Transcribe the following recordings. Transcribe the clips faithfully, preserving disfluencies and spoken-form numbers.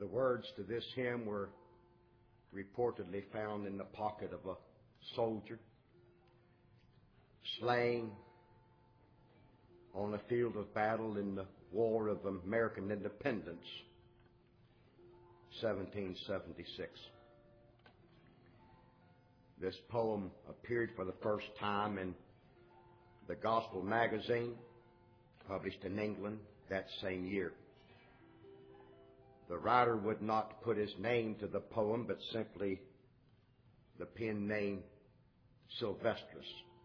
The words to this hymn were reportedly found in the pocket of a soldier slain on the field of battle in the War of American Independence, seventeen seventy-six. This poem appeared for the first time in the Gospel magazine, published in England that same year. The writer would not put his name to the poem, but simply the pen name Sylvestris.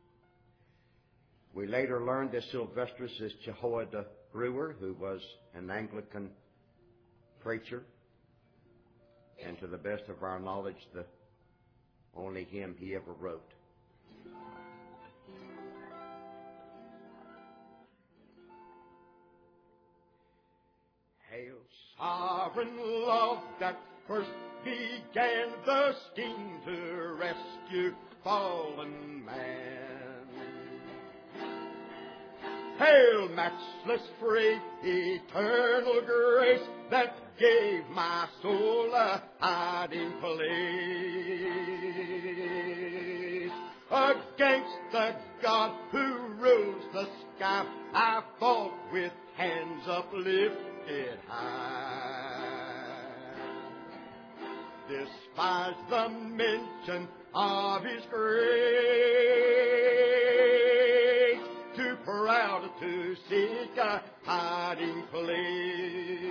We later learned that Sylvestris is Jehoiada Brewer, who was an Anglican preacher, and to the best of our knowledge, the only hymn he ever wrote. Hail, sovereign love that first began the scheme to rescue fallen man. Hail, matchless free, eternal grace that gave my soul a hiding place. Against the God who rules the sky, I fought with hands uplifted high. Despise the mention of His grace, too proud to seek a hiding place.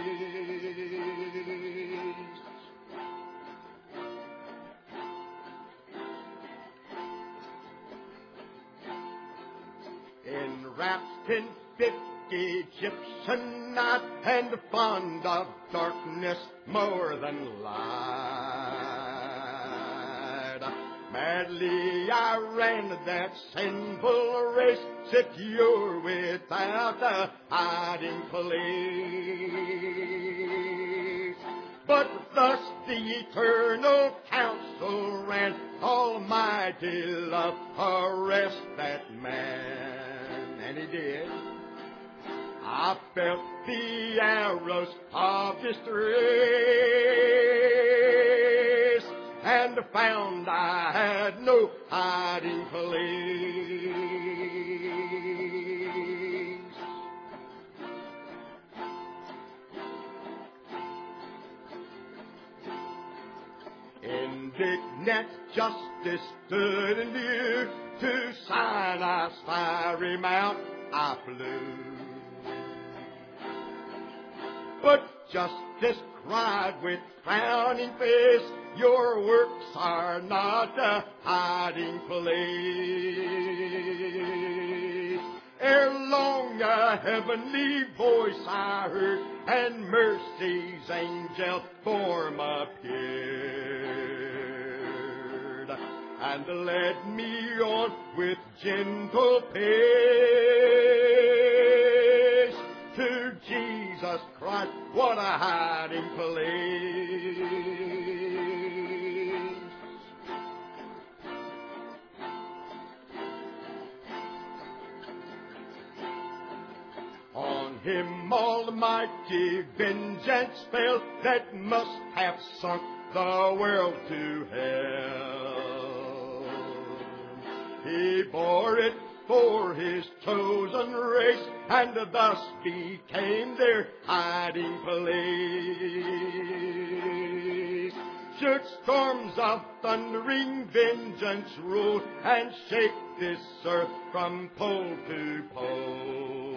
Enwrapped in thick Egyptian night and fond of darkness more than light, madly I ran that sinful race, secure without a hiding place. But thus the eternal counsel ran, Almighty love, arrest that man. And He did. I felt the arrows of distress and found I had no hiding place. Indignant justice stood in view, to Sinai's fiery mount I flew. But justice cried with frowning face, your works are not a hiding place. Ere long a heavenly voice I heard, and mercy's angel form appeared, and led me on with gentle pace to Jesus Christ, what a hiding place. On Him almighty vengeance fell, that must have sunk the world to hell. He bore it for His chosen race, and thus became their hiding place. Should storms of thundering vengeance rule, and shake this earth from pole to pole,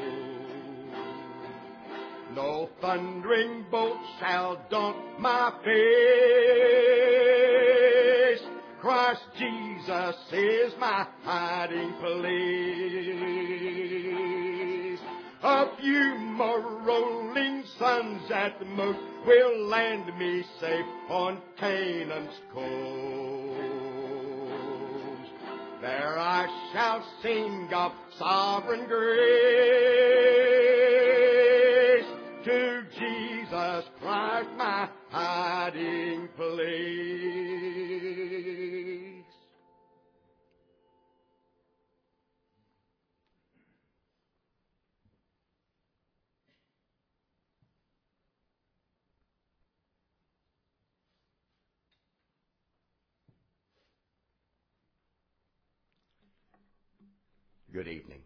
no thundering bolt shall daunt my face. Christ Jesus is my hiding place. A few more rolling suns at the most will land me safe on Canaan's coast. There I shall sing of sovereign grace, to Jesus Christ my hiding place. Good evening.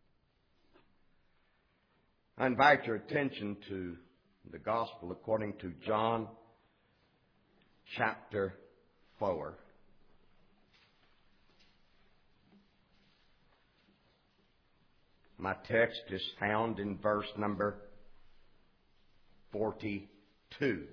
I invite your attention to the Gospel according to John chapter four. My text is found in verse number forty-two.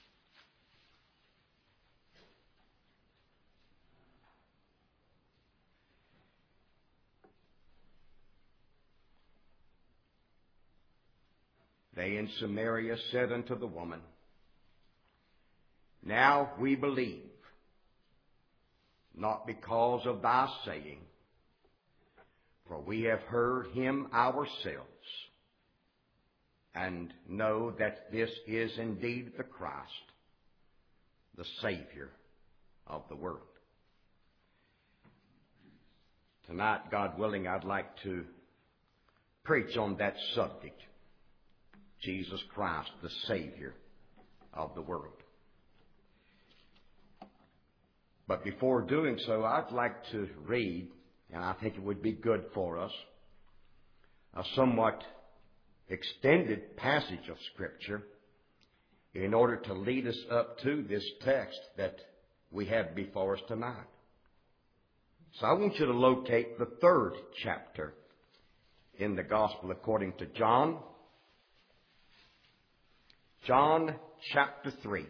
They in Samaria said unto the woman, Now we believe, not because of thy saying, for we have heard him ourselves, and know that this is indeed the Christ, the Savior of the world. Tonight, God willing, I'd like to preach on that subject. Jesus Christ, the Savior of the world. But before doing so, I'd like to read, and I think it would be good for us, a somewhat extended passage of Scripture in order to lead us up to this text that we have before us tonight. So I want you to locate the third chapter in the Gospel according to John. John chapter three.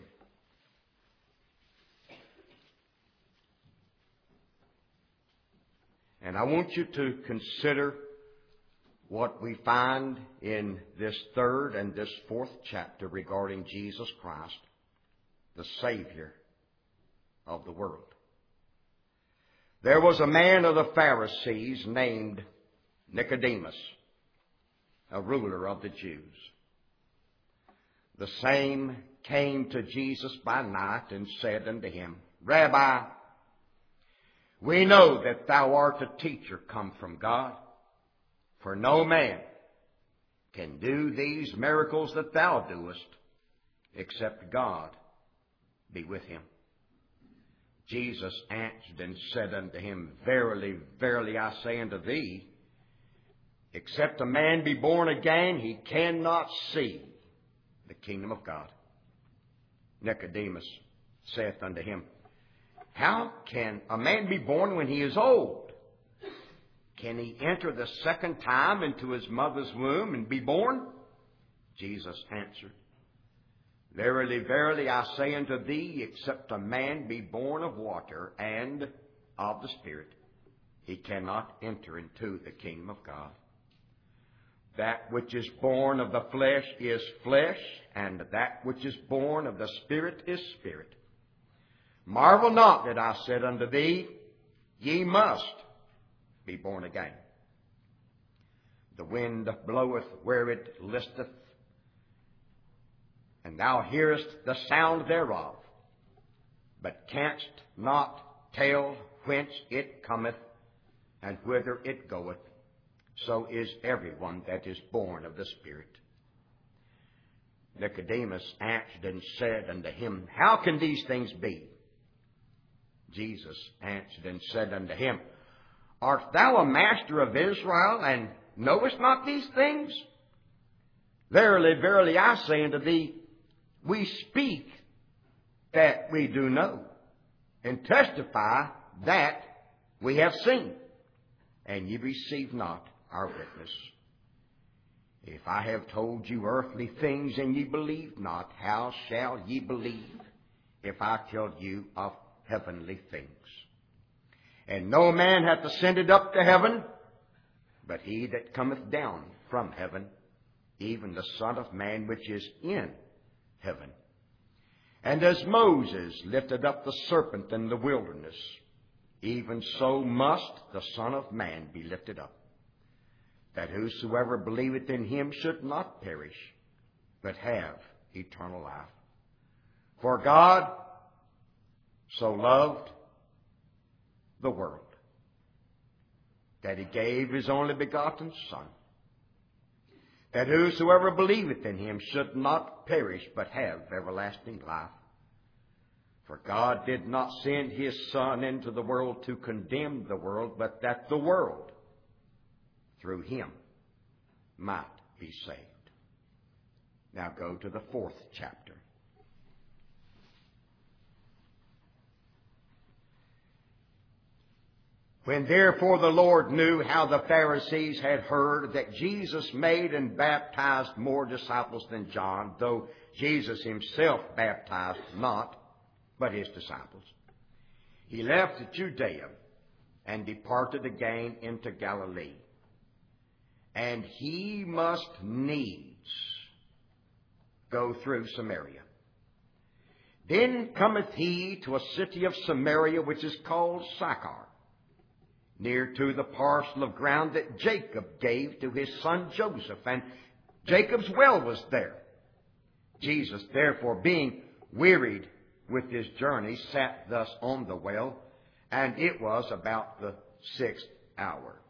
And I want you to consider what we find in this third and this fourth chapter regarding Jesus Christ, the Savior of the world. There was a man of the Pharisees named Nicodemus, a ruler of the Jews. The same came to Jesus by night and said unto him, Rabbi, we know that thou art a teacher come from God, for no man can do these miracles that thou doest, except God be with him. Jesus answered and said unto him, Verily, verily, I say unto thee, except a man be born again, he cannot see the kingdom of God. Nicodemus saith unto him, How can a man be born when he is old? Can he enter the second time into his mother's womb and be born? Jesus answered, Verily, verily, I say unto thee, except a man be born of water and of the Spirit, he cannot enter into the kingdom of God. That which is born of the flesh is flesh, and that which is born of the Spirit is spirit. Marvel not that I said unto thee, Ye must be born again. The wind bloweth where it listeth, and thou hearest the sound thereof, but canst not tell whence it cometh and whither it goeth. So is everyone that is born of the Spirit. Nicodemus answered and said unto him, How can these things be? Jesus answered and said unto him, Art thou a master of Israel, and knowest not these things? Verily, verily, I say unto thee, we speak that we do know, and testify that we have seen, and ye receive not our witness. If I have told you earthly things, and ye believe not, how shall ye believe if I tell you of heavenly things? And no man hath ascended up to heaven, but he that cometh down from heaven, even the Son of Man which is in heaven. And as Moses lifted up the serpent in the wilderness, even so must the Son of Man be lifted up, that whosoever believeth in him should not perish, but have eternal life. For God so loved the world that he gave his only begotten Son, that whosoever believeth in him should not perish, but have everlasting life. For God did not send his Son into the world to condemn the world, but that the world through him might be saved. Now go to the fourth chapter. When therefore the Lord knew how the Pharisees had heard that Jesus made and baptized more disciples than John, though Jesus himself baptized not, but his disciples, he left Judea and departed again into Galilee. And he must needs go through Samaria. Then cometh he to a city of Samaria, which is called Sychar, near to the parcel of ground that Jacob gave to his son Joseph. And Jacob's well was there. Jesus, therefore, being wearied with his journey, sat thus on the well, and it was about the sixth hour.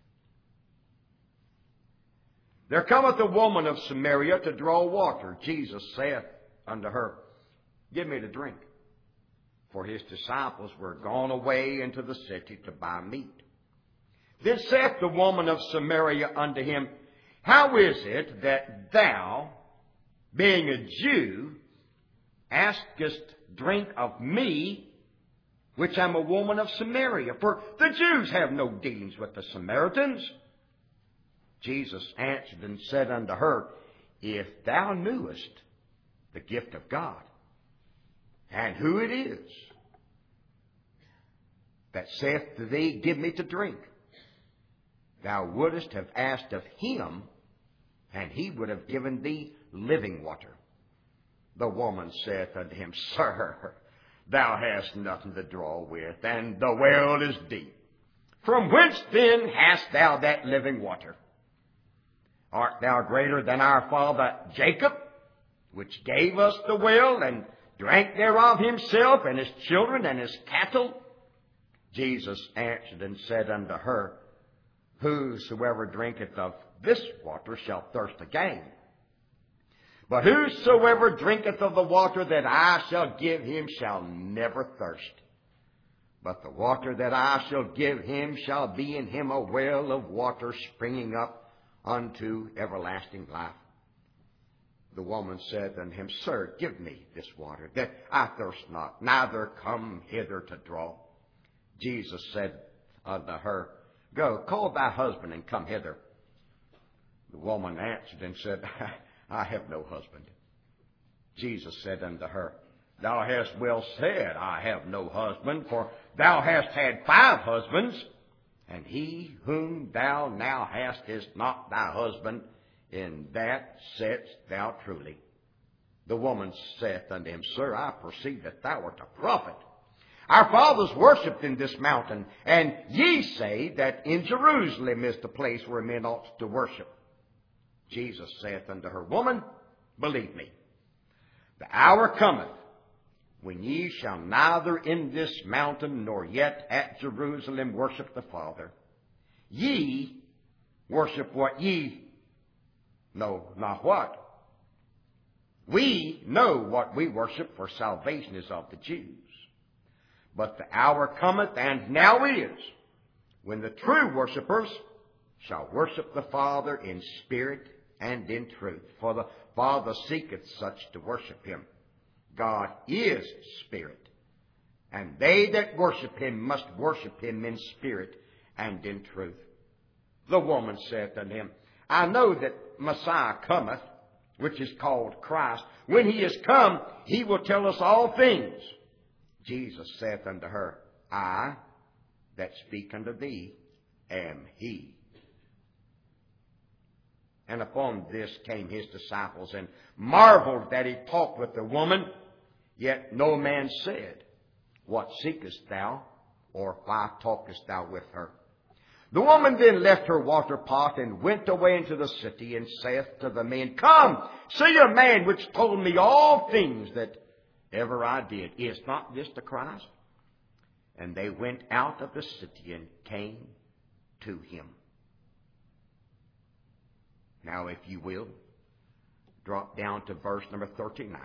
There cometh a woman of Samaria to draw water. Jesus saith unto her, Give me to drink. For his disciples were gone away into the city to buy meat. Then saith the woman of Samaria unto him, How is it that thou, being a Jew, askest drink of me, which am a woman of Samaria? For the Jews have no dealings with the Samaritans. Jesus answered and said unto her, If thou knewest the gift of God, and who it is that saith to thee, Give me to drink, thou wouldest have asked of him, and he would have given thee living water. The woman saith unto him, Sir, thou hast nothing to draw with, and the well is deep. From whence then hast thou that living water? Art thou greater than our father Jacob, which gave us the well, and drank thereof himself, and his children, and his cattle? Jesus answered and said unto her, Whosoever drinketh of this water shall thirst again. But whosoever drinketh of the water that I shall give him shall never thirst. But the water that I shall give him shall be in him a well of water springing up unto everlasting life. The woman said unto him, Sir, give me this water, that I thirst not, neither come hither to draw. Jesus said unto her, Go, call thy husband, and come hither. The woman answered and said, I have no husband. Jesus said unto her, Thou hast well said, I have no husband, for thou hast had five husbands, and he whom thou now hast is not thy husband. In that saidst thou truly. The woman saith unto him, Sir, I perceive that thou art a prophet. Our fathers worshipped in this mountain, and ye say that in Jerusalem is the place where men ought to worship. Jesus saith unto her, Woman, believe me, the hour cometh when ye shall neither in this mountain nor yet at Jerusalem worship the Father. Ye worship what ye know not what. We know what we worship, for salvation is of the Jews. But the hour cometh, and now is, when the true worshippers shall worship the Father in spirit and in truth. For the Father seeketh such to worship him. God is spirit, and they that worship him must worship him in spirit and in truth. The woman saith unto him, I know that Messiah cometh, which is called Christ. When he is come, he will tell us all things. Jesus saith unto her, I that speak unto thee am he. And upon this came his disciples, and marveled that he talked with the woman. Yet no man said, What seekest thou? Or why talkest thou with her? The woman then left her water pot, and went away into the city, and saith to the men, Come, see a man which told me all things that ever I did. Is not this the Christ? And they went out of the city and came to him. Now, if you will, drop down to verse number thirty-nine.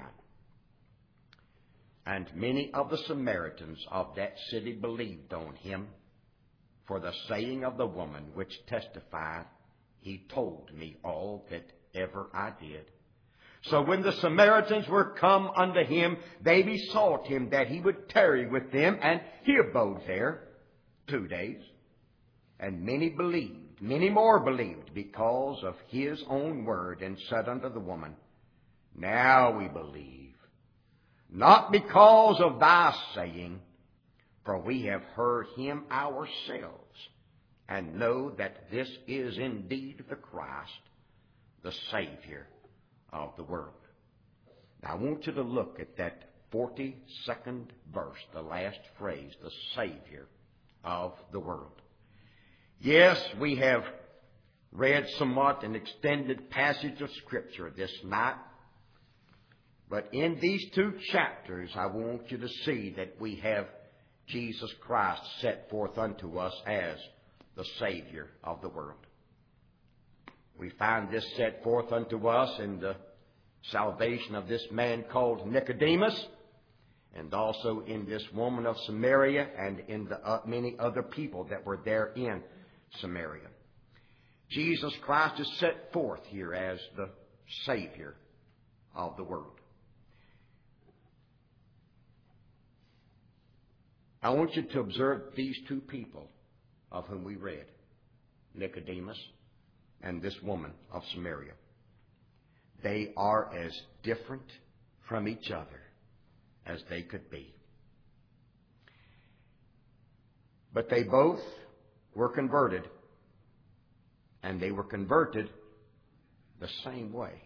And many of the Samaritans of that city believed on him, for the saying of the woman which testified He told me all that ever I did. So when the Samaritans were come unto him, they besought him that he would tarry with them, and he abode there two days. And many believed, many more believed, because of his own word, and said unto the woman, Now we believe, not because of thy saying, for we have heard him ourselves, and know that this is indeed the Christ, the Savior of the world. Now I want you to look at that forty-second verse, the last phrase, the Savior of the world. Yes, we have read somewhat an extended passage of Scripture this night, but in these two chapters I want you to see that we have Jesus Christ set forth unto us as the Savior of the world. We find this set forth unto us in the salvation of this man called Nicodemus, and also in this woman of Samaria, and in the uh, many other people that were there in Samaria. Jesus Christ is set forth here as the Savior of the world. I want you to observe these two people of whom we read, Nicodemus and this woman of Samaria. They are as different from each other as they could be. But they both were converted, and they were converted the same way.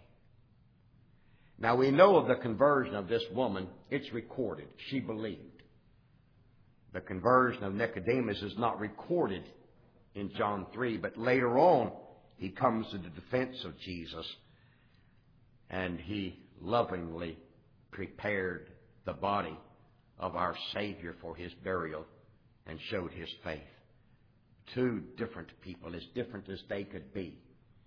Now we know of the conversion of this woman. It's recorded. She believed. The conversion of Nicodemus is not recorded in John three, but later on he comes to the defense of Jesus, and he lovingly prepared the body of our Savior for his burial and showed his faith. Two different people, as different as they could be,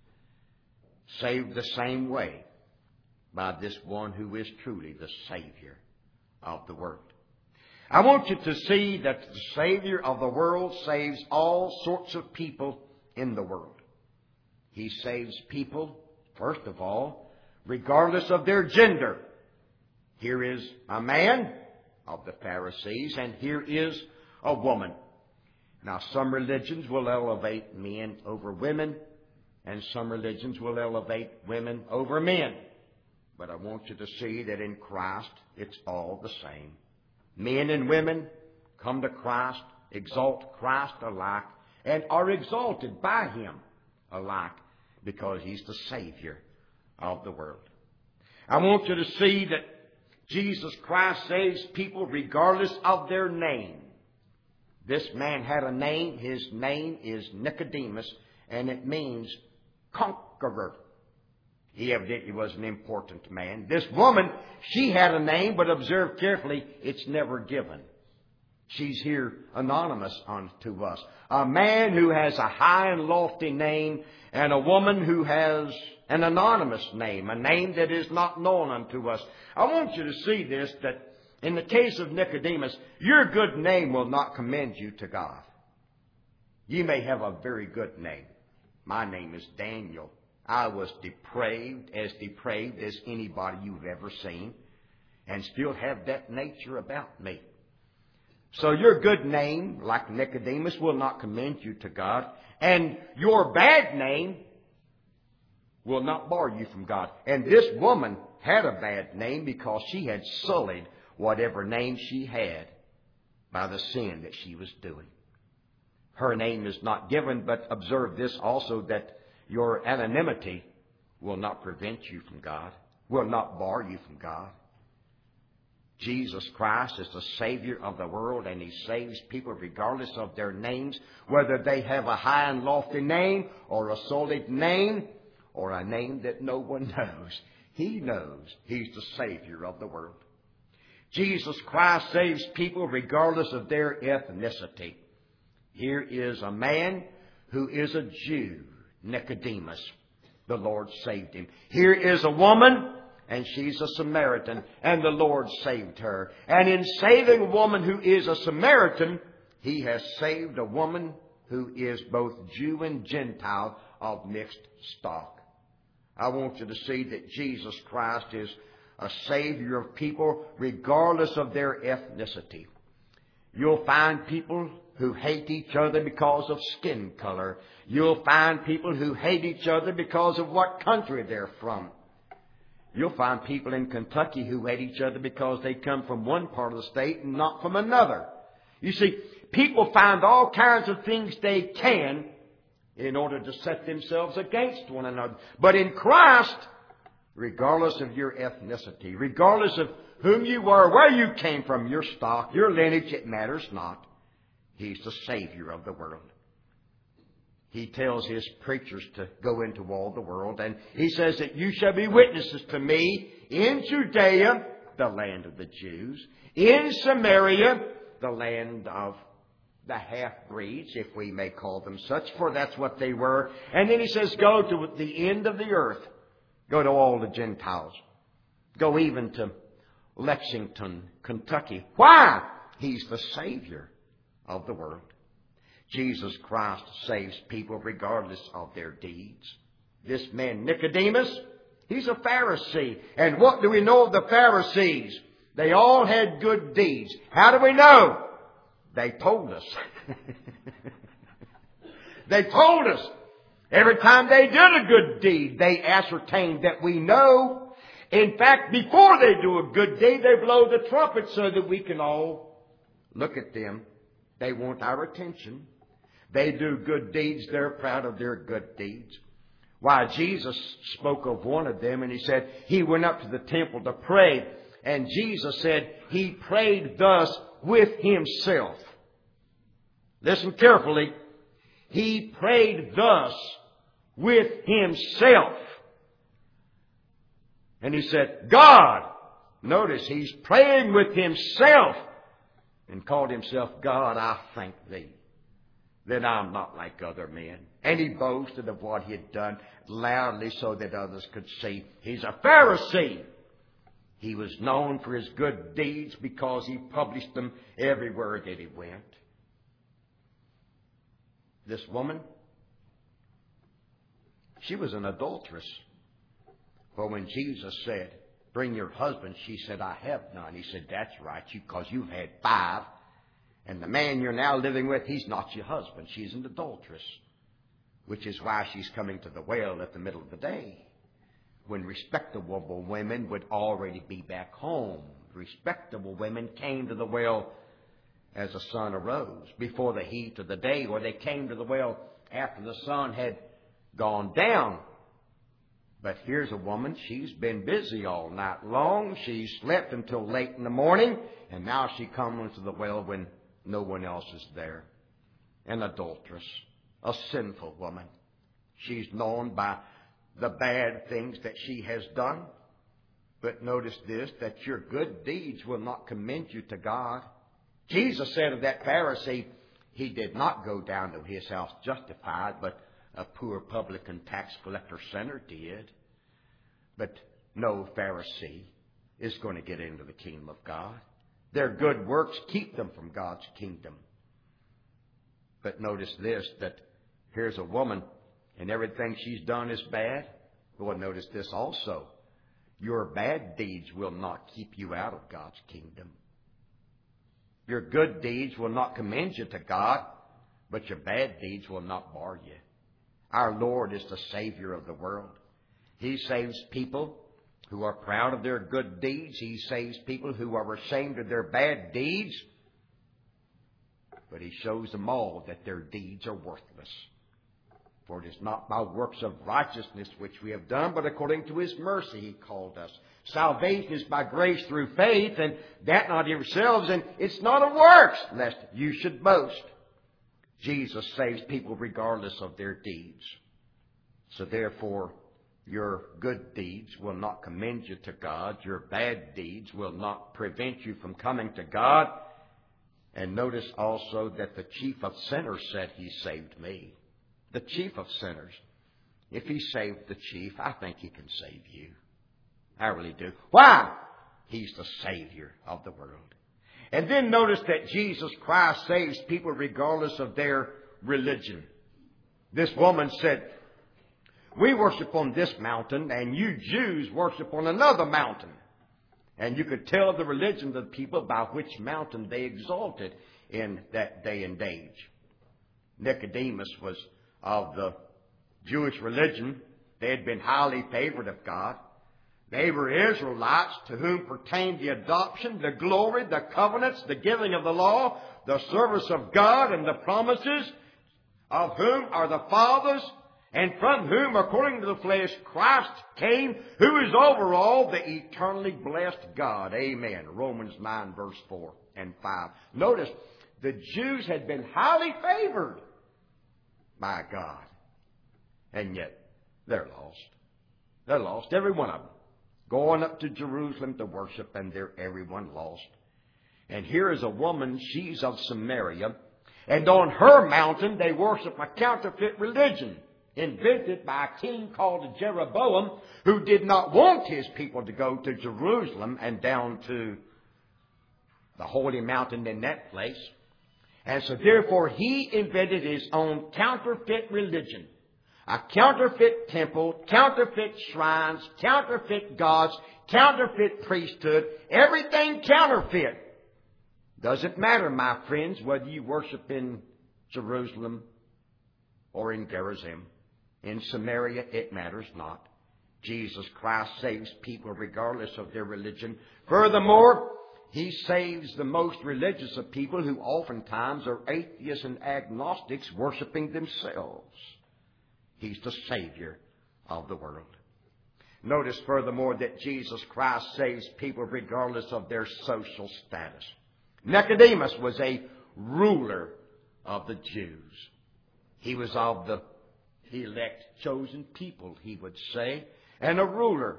saved the same way by this one who is truly the Savior of the world. I want you to see that the Savior of the world saves all sorts of people in the world. He saves people, first of all, regardless of their gender. Here is a man of the Pharisees, and here is a woman. Now, some religions will elevate men over women, and some religions will elevate women over men. But I want you to see that in Christ, it's all the same. Men and women come to Christ, exalt Christ alike, and are exalted by Him alike, because He's the Savior of the world. I want you to see that Jesus Christ saves people regardless of their name. This man had a name. His name is Nicodemus, and it means conqueror. He evidently was an important man. This woman, she had a name, but observe carefully, it's never given. She's here anonymous unto us. A man who has a high and lofty name, and a woman who has an anonymous name, a name that is not known unto us. I want you to see this, that in the case of Nicodemus, your good name will not commend you to God. You may have a very good name. My name is Daniel. I was depraved, as depraved as anybody you've ever seen, and still have that nature about me. So your good name, like Nicodemus, will not commend you to God, and your bad name will not bar you from God. And this woman had a bad name because she had sullied whatever name she had by the sin that she was doing. Her name is not given, but observe this also, that your anonymity will not prevent you from God, will not bar you from God. Jesus Christ is the Savior of the world, and He saves people regardless of their names, whether they have a high and lofty name or a solid name or a name that no one knows. He knows He's the Savior of the world. Jesus Christ saves people regardless of their ethnicity. Here is a man who is a Jew, Nicodemus. The Lord saved him. Here is a woman, and she's a Samaritan, and the Lord saved her. And in saving a woman who is a Samaritan, He has saved a woman who is both Jew and Gentile of mixed stock. I want you to see that Jesus Christ is a Savior of people regardless of their ethnicity. You'll find people who hate each other because of skin color. You'll find people who hate each other because of what country they're from. You'll find people in Kentucky who hate each other because they come from one part of the state and not from another. You see, people find all kinds of things they can in order to set themselves against one another. But in Christ, regardless of your ethnicity, regardless of whom you are, where you came from, your stock, your lineage, it matters not. He's the Savior of the world. He tells His preachers to go into all the world, and He says that you shall be witnesses to me in Judea, the land of the Jews, in Samaria, the land of the half-breeds, if we may call them such, for that's what they were. And then He says, go to the end of the earth. Go to all the Gentiles. Go even to Lexington, Kentucky. Why? He's the Savior of the world. Jesus Christ saves people regardless of their deeds. This man Nicodemus, he's a Pharisee. And what do we know of the Pharisees? They all had good deeds. How do we know? They told us. They told us. Every time they did a good deed, they ascertained that we know. In fact, before they do a good deed, they blow the trumpet so that we can all look at them. They want our attention. They do good deeds. They're proud of their good deeds. Why, Jesus spoke of one of them and He said he went up to the temple to pray. And Jesus said he prayed thus with himself. Listen carefully. He prayed thus with himself. And he said, God. Notice he's praying with himself and called himself, God, I thank thee that I'm not like other men. And he boasted of what he had done loudly so that others could see. He's a Pharisee. He was known for his good deeds because he published them everywhere that he went. This woman, she was an adulteress. For when Jesus said, bring your husband, she said, I have none. He said, that's right, because you've had five. And the man you're now living with, he's not your husband. She's an adulteress. Which is why she's coming to the well at the middle of the day, when respectable women would already be back home. Respectable women came to the well as the sun arose, before the heat of the day, or they came to the well after the sun had gone down. But here's a woman, she's been busy all night long. She slept until late in the morning, and now she comes to the well when no one else is there. An adulteress, a sinful woman. She's known by the bad things that she has done. But notice this, that your good deeds will not commend you to God. Jesus said of that Pharisee, he did not go down to his house justified, but a poor publican tax collector sinner did. But no Pharisee is going to get into the kingdom of God. Their good works keep them from God's kingdom. But notice this, that here's a woman, and everything she's done is bad. Well, notice this also. Your bad deeds will not keep you out of God's kingdom. Your good deeds will not commend you to God, but your bad deeds will not bar you. Our Lord is the Savior of the world. He saves people who are proud of their good deeds. He saves people who are ashamed of their bad deeds. But He shows them all that their deeds are worthless. For it is not by works of righteousness which we have done, but according to His mercy He called us. Salvation is by grace through faith, and that not of yourselves, and it's not of works, lest you should boast. Jesus saves people regardless of their deeds. So therefore, your good deeds will not commend you to God. Your bad deeds will not prevent you from coming to God. And notice also that the chief of sinners said, He saved me. The chief of sinners. If He saved the chief, I think He can save you. I really do. Why? He's the Savior of the world. And then notice that Jesus Christ saves people regardless of their religion. This woman said, we worship on this mountain, and you Jews worship on another mountain. And you could tell the religion of the people by which mountain they exalted in that day and age. Nicodemus was of the Jewish religion. They had been highly favored of God. They were Israelites to whom pertained the adoption, the glory, the covenants, the giving of the law, the service of God, and the promises, of whom are the fathers, and from whom, according to the flesh, Christ came, who is over all, the eternally blessed God. Amen. Romans nine, verse four and five. Notice, the Jews had been highly favored by God. And yet, they're lost. They're lost, every one of them. Going up to Jerusalem to worship, and they're everyone lost. And here is a woman, she's of Samaria, and on her mountain they worship a counterfeit religion invented by a king called Jeroboam, who did not want his people to go to Jerusalem and down to the holy mountain in that place. And so therefore he invented his own counterfeit religion. A counterfeit temple, counterfeit shrines, counterfeit gods, counterfeit priesthood, everything counterfeit. Doesn't matter, my friends, whether you worship in Jerusalem or in Gerizim. In Samaria, it matters not. Jesus Christ saves people regardless of their religion. Furthermore, He saves the most religious of people who oftentimes are atheists and agnostics worshiping themselves. He's the Savior of the world. Notice furthermore that Jesus Christ saves people regardless of their social status. Nicodemus was a ruler of the Jews. He was of the elect, chosen people, he would say. And a ruler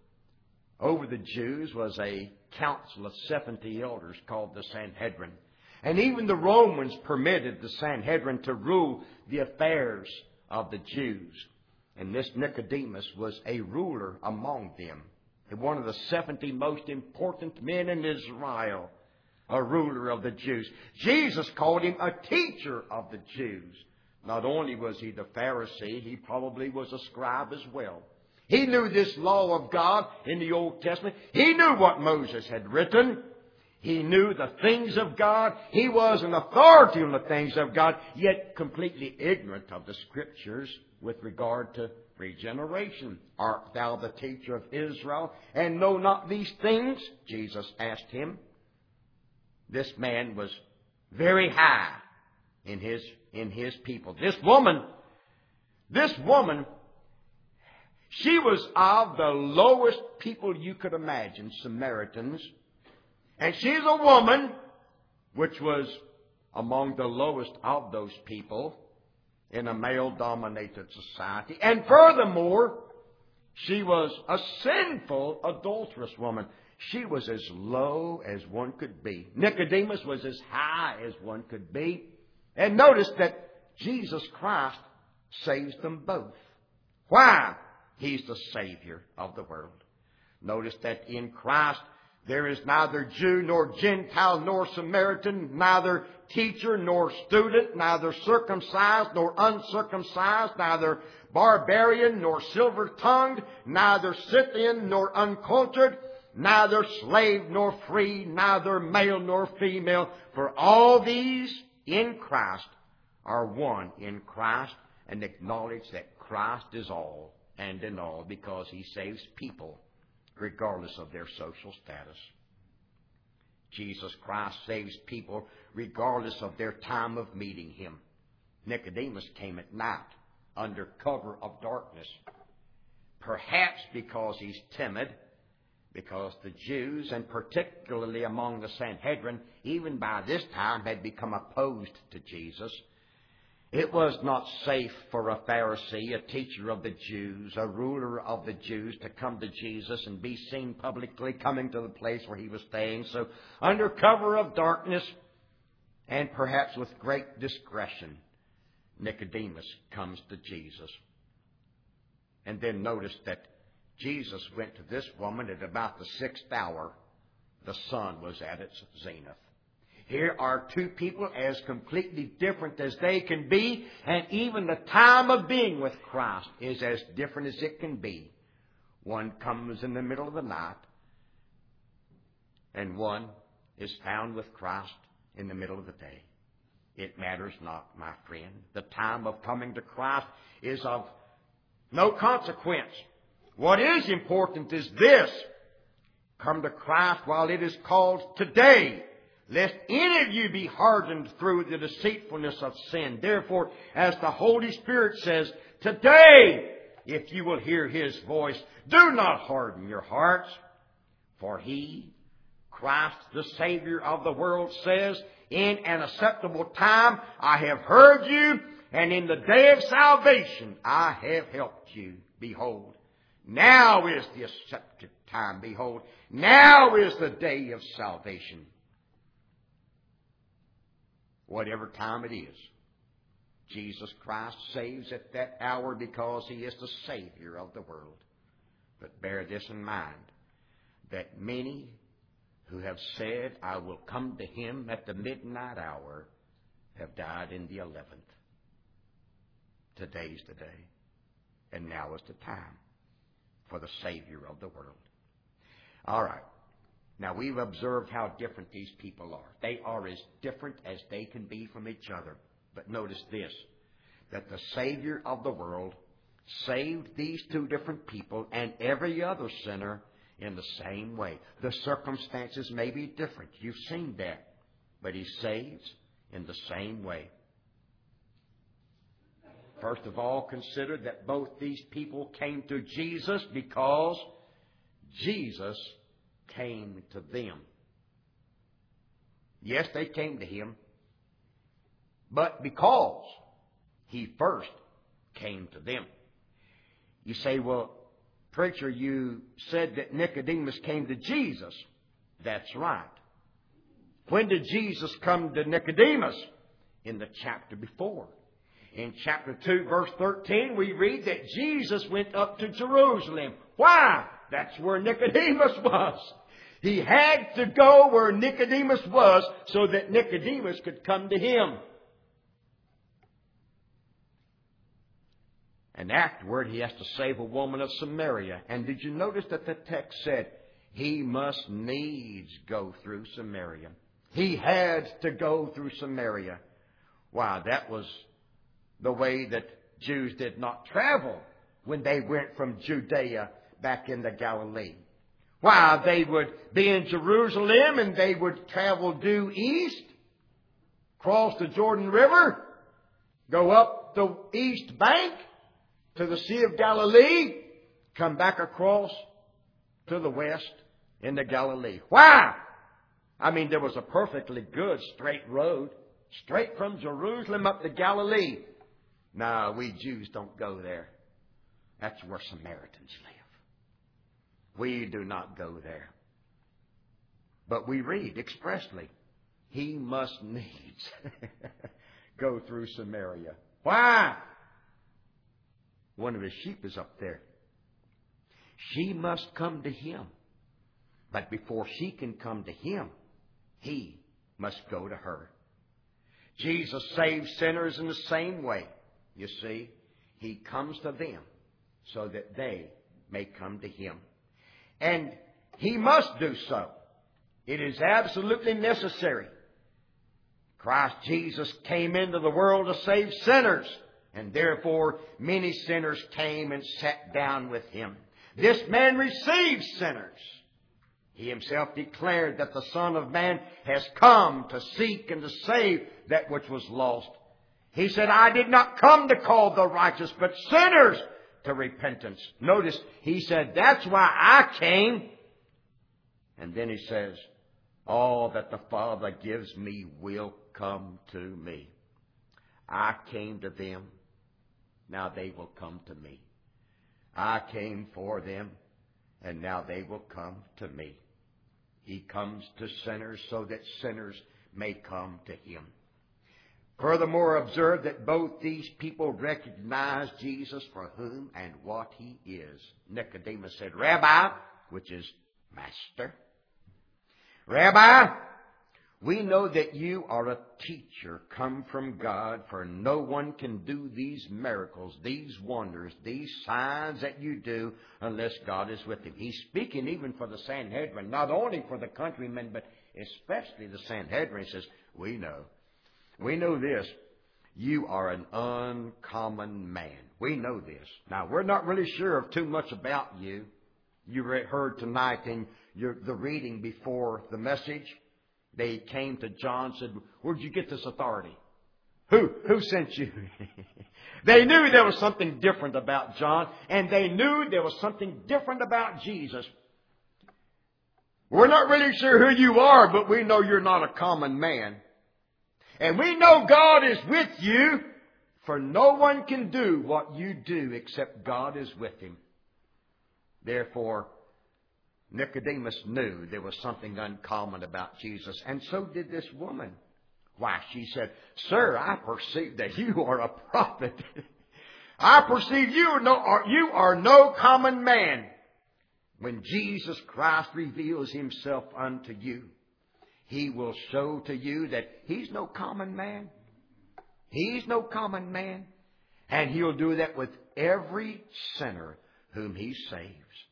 over the Jews was a council of seventy elders called the Sanhedrin. And even the Romans permitted the Sanhedrin to rule the affairs of the Jews. And this Nicodemus was a ruler among them. And one of the seventy most important men in Israel, a ruler of the Jews. Jesus called him a teacher of the Jews. Not only was he the Pharisee, he probably was a scribe as well. He knew this law of God in the Old Testament. He knew what Moses had written. He knew the things of God. He was an authority on the things of God, yet completely ignorant of the Scriptures with regard to regeneration. Art thou the teacher of Israel, and know not these things? Jesus asked him. This man was very high in his in his people. This woman, this woman, she was of the lowest people you could imagine, Samaritans. And she's a woman which was among the lowest of those people in a male-dominated society. And furthermore, she was a sinful, adulterous woman. She was as low as one could be. Nicodemus was as high as one could be. And notice that Jesus Christ saves them both. Why? He's the Savior of the world. Notice that in Christ there is neither Jew nor Gentile nor Samaritan, neither teacher nor student, neither circumcised nor uncircumcised, neither barbarian nor silver-tongued, neither Scythian nor uncultured, neither slave nor free, neither male nor female. For all these in Christ are one in Christ, and acknowledge that Christ is all and in all, because He saves people regardless of their social status. Jesus Christ saves people regardless of their time of meeting Him. Nicodemus came at night under cover of darkness, perhaps because he's timid, because the Jews, and particularly among the Sanhedrin, even by this time had become opposed to Jesus. It was not safe for a Pharisee, a teacher of the Jews, a ruler of the Jews, to come to Jesus and be seen publicly coming to the place where He was staying. So under cover of darkness, and perhaps with great discretion, Nicodemus comes to Jesus. And then notice that Jesus went to this woman at about the sixth hour. The sun was at its zenith. Here are two people as completely different as they can be, and even the time of being with Christ is as different as it can be. One comes in the middle of the night, and one is found with Christ in the middle of the day. It matters not, my friend. The time of coming to Christ is of no consequence. What is important is this: come to Christ while it is called today, lest any of you be hardened through the deceitfulness of sin. Therefore, as the Holy Spirit says, today, if you will hear His voice, do not harden your hearts. For He, Christ, the Savior of the world, says, in an acceptable time I have heard you, and in the day of salvation I have helped you. Behold, now is the accepted time. Behold, now is the day of salvation. Whatever time it is, Jesus Christ saves at that hour because He is the Savior of the world. But bear this in mind, that many who have said, I will come to Him at the midnight hour, have died in the eleventh. Today's the day, and now is the time for the Savior of the world. All right. Now, we've observed how different these people are. They are as different as they can be from each other. But notice this, that the Savior of the world saved these two different people and every other sinner in the same way. The circumstances may be different. You've seen that. But He saves in the same way. First of all, consider that both these people came to Jesus because Jesus came to them. Yes, they came to Him, but because He first came to them. You say, well, preacher, you said that Nicodemus came to Jesus. That's right. When did Jesus come to Nicodemus? In the chapter before. In chapter two, verse thirteen, we read that Jesus went up to Jerusalem. Why? That's where Nicodemus was. He had to go where Nicodemus was so that Nicodemus could come to Him. And afterward, He has to save a woman of Samaria. And did you notice that the text said, He must needs go through Samaria. He had to go through Samaria. Why, that was the way that Jews did not travel when they went from Judea back into Galilee. Why, they would be in Jerusalem and they would travel due east, cross the Jordan River, go up the east bank to the Sea of Galilee, come back across to the west into Galilee. Why? I mean, there was a perfectly good straight road, straight from Jerusalem up to Galilee. No, we Jews don't go there. That's where Samaritans live. We do not go there. But we read expressly, He must needs go through Samaria. Why? One of His sheep is up there. She must come to Him. But before she can come to Him, He must go to her. Jesus saves sinners in the same way. You see, He comes to them so that they may come to Him. And He must do so. It is absolutely necessary. Christ Jesus came into the world to save sinners, and therefore many sinners came and sat down with Him. This man received sinners. He Himself declared that the Son of Man has come to seek and to save that which was lost. He said, I did not come to call the righteous, but sinners to repentance. Notice, He said, that's why I came. And then He says, all that the Father gives me will come to me. I came to them. Now they will come to me. I came for them, and now they will come to me. He comes to sinners so that sinners may come to Him. Furthermore, observe that both these people recognize Jesus for whom and what He is. Nicodemus said, Rabbi, which is Master. Rabbi, We know that you are a teacher come from God, for no one can do these miracles, these wonders, these signs that you do unless God is with him. He's speaking even for the Sanhedrin, not only for the countrymen, but especially the Sanhedrin. He says, we know. We know this. You are an uncommon man. We know this. Now, we're not really sure of too much about you. You heard tonight in your, the reading before the message. They came to John and said, where'd you get this authority? Who? Who sent you? They knew there was something different about John, and they knew there was something different about Jesus. We're not really sure who you are, but we know you're not a common man. And we know God is with you, for no one can do what you do except God is with him. Therefore, Nicodemus knew there was something uncommon about Jesus, and so did this woman. Why, she said, Sir, I perceive that you are a prophet. I perceive you are, no, you are no common man. When Jesus Christ reveals himself unto you, he will show to you that he's no common man. He's no common man. And he'll do that with every sinner whom he saves.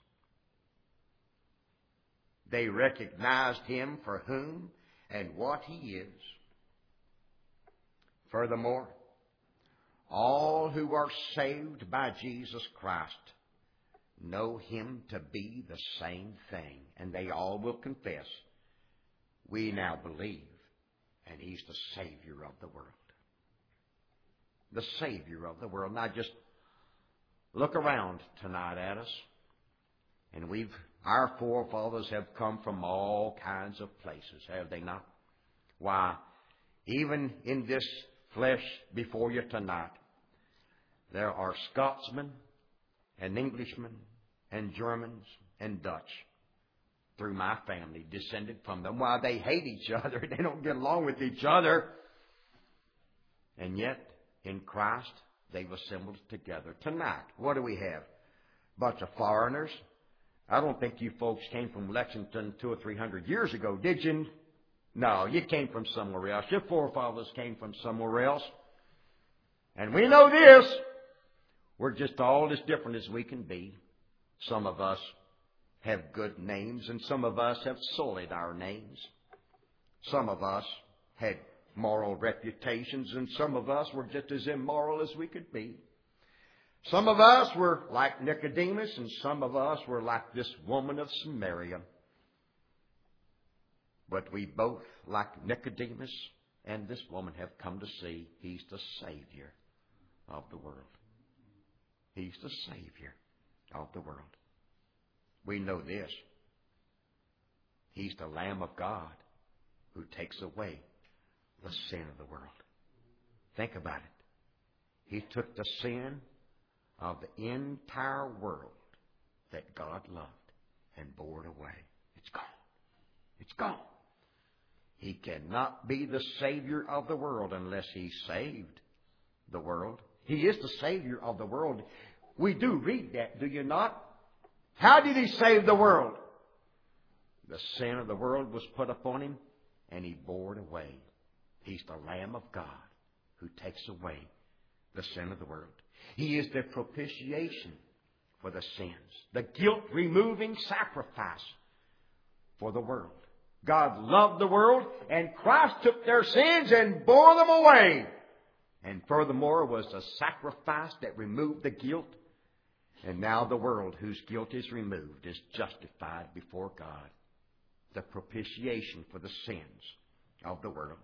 They recognized him for whom and what he is. Furthermore, all who are saved by Jesus Christ know him to be the same thing. And they all will confess, we now believe, and he's the Savior of the world. The Savior of the world. Now just look around tonight at us. And we've, our forefathers have come from all kinds of places, have they not? Why, even in this flesh before you tonight, there are Scotsmen and Englishmen and Germans and Dutch through my family, descended from them. Why, they hate each other. They don't get along with each other. And yet, in Christ, they've assembled together. Tonight, what do we have? A bunch of foreigners. I don't think you folks came from Lexington two or three hundred years ago, did you? No, you came from somewhere else. Your forefathers came from somewhere else. And we know this. We're just all as different as we can be. Some of us have good names, and some of us have sullied our names. Some of us had moral reputations, and some of us were just as immoral as we could be. Some of us were like Nicodemus, and some of us were like this woman of Samaria. But we both, like Nicodemus and this woman, have come to see he's the Savior of the world. He's the Savior of the world. We know this. He's the Lamb of God who takes away the sin of the world. Think about it. He took the sin of the entire world that God loved and bore it away. It's gone. It's gone. He cannot be the Savior of the world unless He saved the world. He is the Savior of the world. We do read that, do you not? How did He save the world? The sin of the world was put upon Him, and He bore it away. He's the Lamb of God who takes away the sin of the world. He is the propitiation for the sins, the guilt-removing sacrifice for the world. God loved the world, and Christ took their sins and bore them away. And furthermore was a sacrifice that removed the guilt. And now the world whose guilt is removed is justified before God. The propitiation for the sins of the world.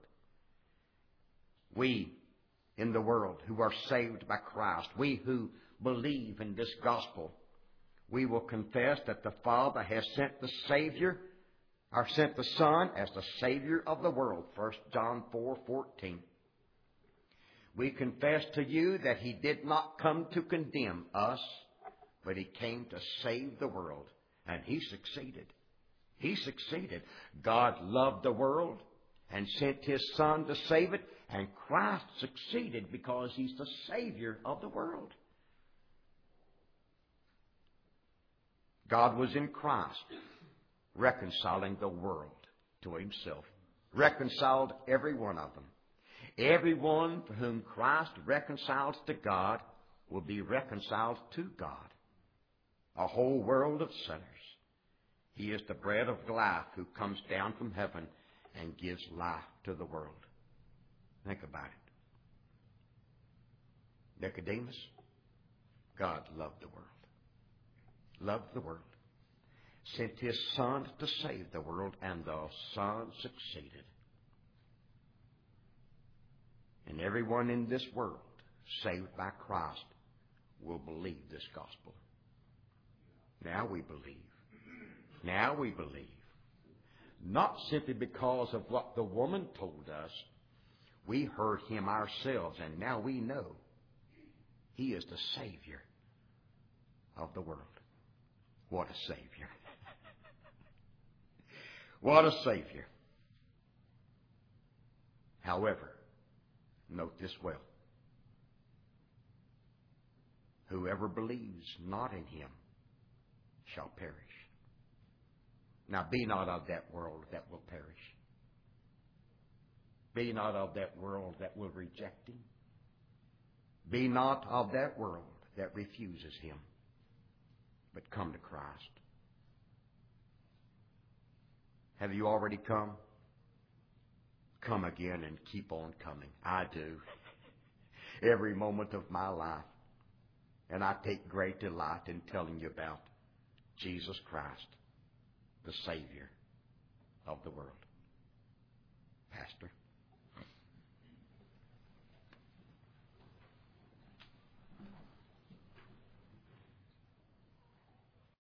We in the world who are saved by Christ, we who believe in this gospel, we will confess that the Father has sent the Savior, or sent the Son as the Savior of the world. First John four fourteen. We confess to you that He did not come to condemn us, but He came to save the world. And He succeeded. He succeeded. God loved the world and sent His Son to save it. And Christ succeeded because He's the Savior of the world. God was in Christ reconciling the world to Himself. reconciled every one of them. Everyone for whom Christ reconciles to God will be reconciled to God. A whole world of sinners. He is the bread of life who comes down from heaven and gives life to the world. Think about it. Nicodemus, God loved the world. Loved the world. Sent His Son to save the world, and the Son succeeded. And everyone in this world saved by Christ will believe this gospel. Now we believe. Now we believe. Not simply because of what the woman told us. We heard Him ourselves, and now we know He is the Savior of the world. What a Savior. What a Savior. However, note this well. Whoever believes not in Him shall perish. Now be not of that world that will perish. Be not of that world that will reject Him. Be not of that world that refuses Him. But come to Christ. Have you already come? Come again and keep on coming. I do. Every moment of my life. And I take great delight in telling you about Jesus Christ, the Savior of the world.